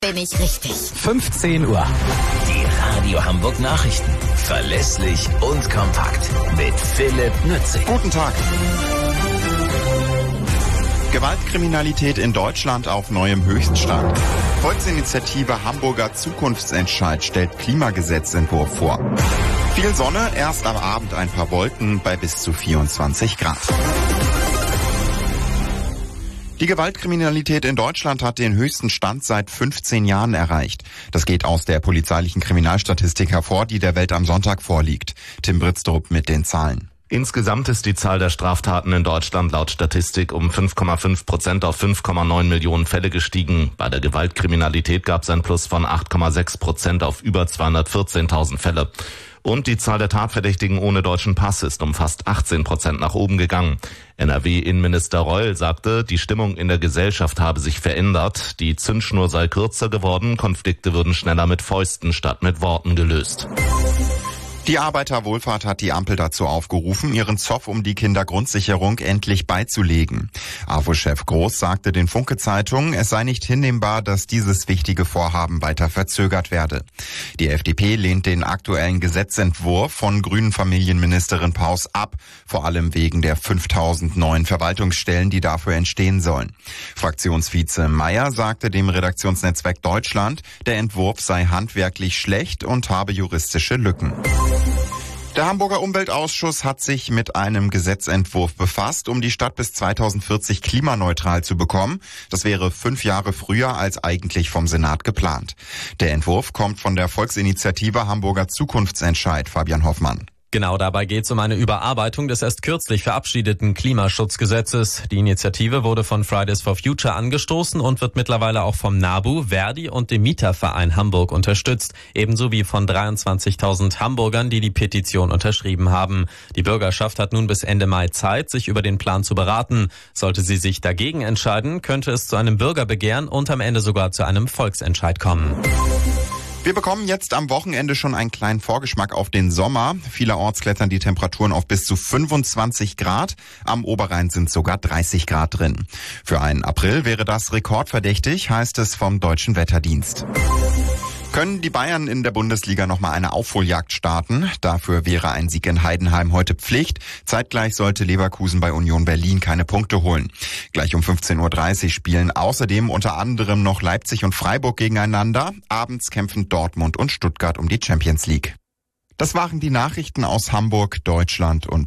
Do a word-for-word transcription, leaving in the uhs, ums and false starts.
Bin ich richtig. fünfzehn Uhr. Die Radio Hamburg Nachrichten. Verlässlich und kompakt. Mit Philipp Nützig. Guten Tag. Gewaltkriminalität in Deutschland auf neuem Höchststand. Volksinitiative Hamburger Zukunftsentscheid stellt Klimagesetzentwurf vor. Viel Sonne, erst am Abend ein paar Wolken bei bis zu vierundzwanzig Grad. Die Gewaltkriminalität in Deutschland hat den höchsten Stand seit fünfzehn Jahren erreicht. Das geht aus der polizeilichen Kriminalstatistik hervor, die der Welt am Sonntag vorliegt. Tim Britztrup mit den Zahlen. Insgesamt ist die Zahl der Straftaten in Deutschland laut Statistik um fünf Komma fünf Prozent auf fünf Komma neun Millionen Fälle gestiegen. Bei der Gewaltkriminalität gab es ein Plus von acht Komma sechs Prozent auf über zweihundertvierzehntausend Fälle. Und die Zahl der Tatverdächtigen ohne deutschen Pass ist um fast achtzehn Prozent nach oben gegangen. N R W-Innenminister Reul sagte, die Stimmung in der Gesellschaft habe sich verändert. Die Zündschnur sei kürzer geworden, Konflikte würden schneller mit Fäusten statt mit Worten gelöst. Die Arbeiterwohlfahrt hat die Ampel dazu aufgerufen, ihren Zoff um die Kindergrundsicherung endlich beizulegen. A W O-Chef Groß sagte den Funke-Zeitungen, es sei nicht hinnehmbar, dass dieses wichtige Vorhaben weiter verzögert werde. Die F D P lehnt den aktuellen Gesetzentwurf von grünen Familienministerin Paus ab, vor allem wegen der fünftausend neuen Verwaltungsstellen, die dafür entstehen sollen. Fraktionsvize Mayer sagte dem Redaktionsnetzwerk Deutschland, der Entwurf sei handwerklich schlecht und habe juristische Lücken. Der Hamburger Umweltausschuss hat sich mit einem Gesetzentwurf befasst, um die Stadt bis zweitausendvierzig klimaneutral zu bekommen. Das wäre fünf Jahre früher als eigentlich vom Senat geplant. Der Entwurf kommt von der Volksinitiative Hamburger Zukunftsentscheid, Fabian Hoffmann. Genau, dabei geht es um eine Überarbeitung des erst kürzlich verabschiedeten Klimaschutzgesetzes. Die Initiative wurde von Fridays for Future angestoßen und wird mittlerweile auch vom NABU, Verdi und dem Mieterverein Hamburg unterstützt. Ebenso wie von dreiundzwanzigtausend Hamburgern, die die Petition unterschrieben haben. Die Bürgerschaft hat nun bis Ende Mai Zeit, sich über den Plan zu beraten. Sollte sie sich dagegen entscheiden, könnte es zu einem Bürgerbegehren und am Ende sogar zu einem Volksentscheid kommen. Wir bekommen jetzt am Wochenende schon einen kleinen Vorgeschmack auf den Sommer. Vielerorts klettern die Temperaturen auf bis zu fünfundzwanzig Grad. Am Oberrhein sind sogar dreißig Grad drin. Für einen April wäre das rekordverdächtig, heißt es vom Deutschen Wetterdienst. Können die Bayern in der Bundesliga nochmal eine Aufholjagd starten? Dafür wäre ein Sieg in Heidenheim heute Pflicht. Zeitgleich sollte Leverkusen bei Union Berlin keine Punkte holen. Gleich um fünfzehn Uhr dreißig spielen außerdem unter anderem noch Leipzig und Freiburg gegeneinander. Abends kämpfen Dortmund und Stuttgart um die Champions League. Das waren die Nachrichten aus Hamburg, Deutschland und